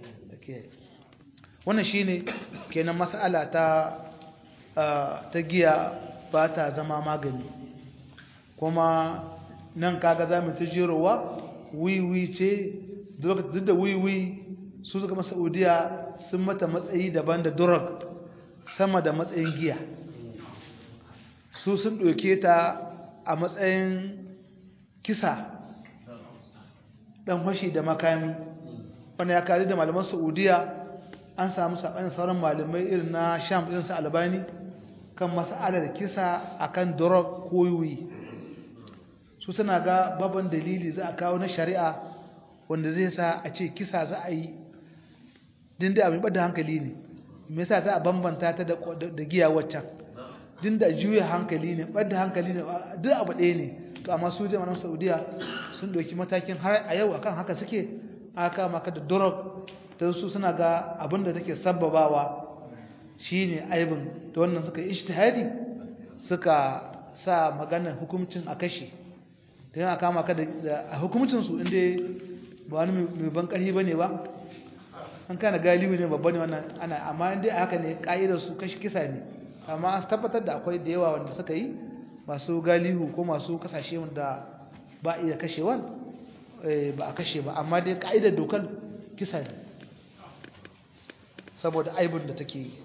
wannan shine kenan mas'ala ta giya ba ta zama magani kuma nan kaga zamu ta jirowa wiwi ce duk da wiwi su suka masa Saudiya sun mata matsayi daban da drug sama da matsayin giya su sun doke ta a matsayin kisa dan fashi da makami wanda ya kare da malaman Saudiya an samu sabanin sauran malamai irin na Sham irin su Albani kan mas'alar kisa akan drug ko wiwi su suna ga babban dalili za a kawo na shari'a wanda zai sa a ce kisa za a yi dinda abin bada hankali ne me yasa za a bambanta ta da giya waccan dinda juya hankali ne bada hankali ne duk abu ɗaya ne to amma su da malaman Saudiya sun doki matakin har a yau akan haka suke aka maka da drug don su suna ga abin da take sababawa shine aibin da wannan suka yi ijtihadi suka sa maganar hukuncin a kashe da yana kama ka da hukuncin su inda ba wani mai ban karhi bane ba an kana galibi ne babba ne wannan ana amma inda haka ne kaidar su kashi kisa ne amma an tabbatar da akwai da yawa wanda suka yi masu galihu ko masu kasashe wanda ba iya kashewa ba a kashe ba amma dai kaidar dokar kisa ne saboda aibun da take yi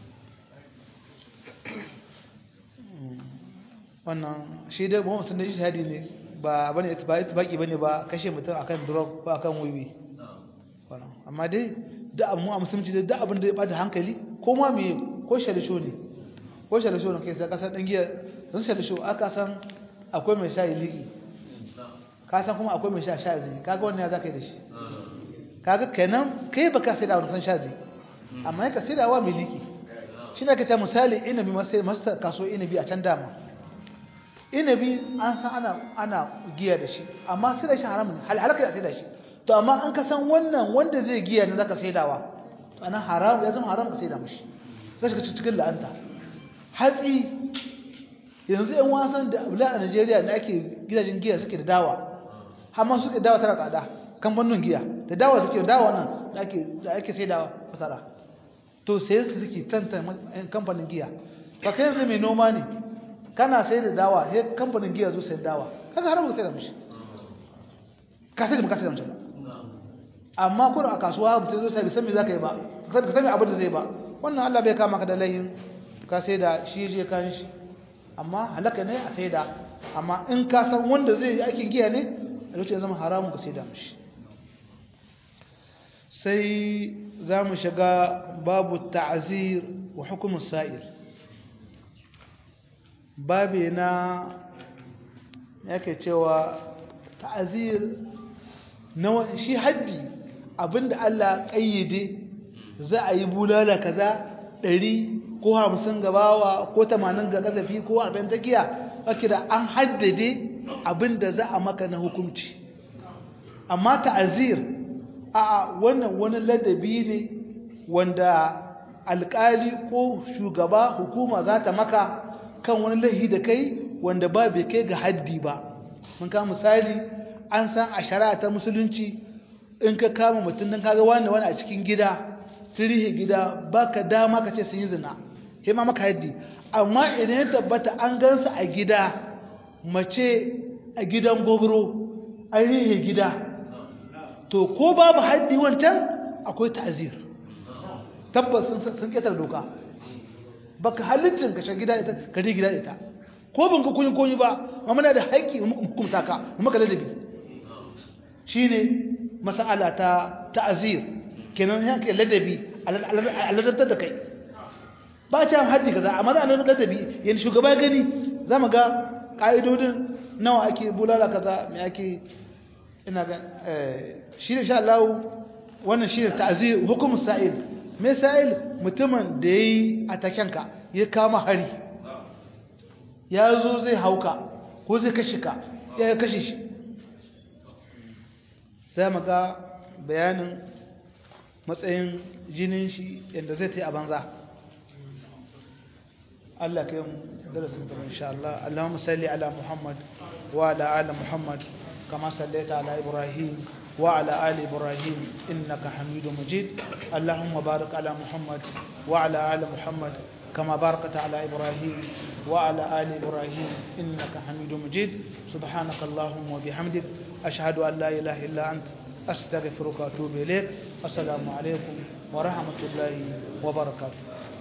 wannan shi dai Muhammad sun da shahadi ne ba bane itibaki bane ba kashe mutum akan drug ba akan wiwi wannan amma dai da mu a musulunci da abin da ya bada hankali ko ma me ko sharisho ne kai sai kasar dan giya dan sharisho aka san akwai mai shayi liki ka san kuma akwai mai shazi kaga wannan ya zaka yi da shi kaga kenan kai baka sai da wannan shazi amma ka sai da wa miliki shine ka ta misali inabi masa kaso inabi a can dama inabi an san ana giya da shi amma sai da shi haramun halaka sai da shi to amma an ka san wannan wanda zai giya ne zaka saidawa to ana haram ya zama haram ka saida mishi sai ka cikin la'anta hatsi yanzu yan wasan da abula a Najeriya da ake gidajen giya suke da dawa amma suke dawa tana tsada kamfanin giya da dawa suke dawa nan da ake saidawa fasara to sai su suke tanta kamfanin giya ba kai yanzu mai noma ne kana sai da dawa sai kamfanin giya zo sai dawa kaga haramu sai da mishi ka sai da muka sai da mishi amma kuma a kasuwa mutum zo sai bai san me zaka yi ba ka san abin da zai ba wannan Allah bai kama ka da laihin ka sai da shi je kan shi amma halaka ne a sai da amma in ka san wanda zai yi aikin giya ne a lokacin zama haramun ka sai da mishi sai za mu shiga babu ta'azir wa hukumun sa'ir babi na yake cewa ta'azir na shi haddi abinda Allah kayyade za a yi bulala kaza 100 ko 50 gabawa ko 80 ga kazafi ko 40 takiya ake da an haddade abinda za a maka na hukunci amma ta'azir a wannan wani ladabi ne wanda alƙali ko shugaba hukuma za ta maka kan wani lahi da kai wanda ba bai kai ga haddi ba mun ka misali an san a shari'a ta musulunci in ka kama mutum dan kaga wani a cikin gida sirihi gida baka dama ka ce sun yi zina sai ma maka haddi amma idan ya tabbata an gansa a gida mace a gidan gobro an rihe gida to ko babu haddi wancan akwai ta'azir tabbas sun ketar doka baka halittin ka shiga gida ita ka ri gida ita ko ban ka kunyi ba amma muna da haƙƙi mu hukunta ka mu maka ladabi shine mas'ala ta ta'zir kenan yake ladabi aladatar da kai ba ta haddi kaza amma da nan ladabi yan shugaba gani zamu ga kaidodin nawa ake bulala kaza me ake ina ga shi insha Allah wannan shi ta'zir hukum sa'il me sa'il mutumin da yayi atakenka ya kama hari ya zo zai hauka ko zai kashe ka ya kashe shi za mu ga bayanin matsayin jinin shi yadda zai ta yi a banza Allah kai mu darasin da insha Allah Allahumma salli ala Muhammad wa ala ali Muhammad kama sallaita ala Ibrahim wa ala ali Ibrahim innaka Hamidum Majid Allahumma barik ala Muhammad wa ala ali Muhammad كما باركت على إبراهيم وعلى آل إبراهيم إنك حميد مجيد سبحانك اللهم وبحمدك أشهد أن لا إله إلا أنت أستغفرك وأتوب إليك السلام عليكم ورحمة الله وبركاته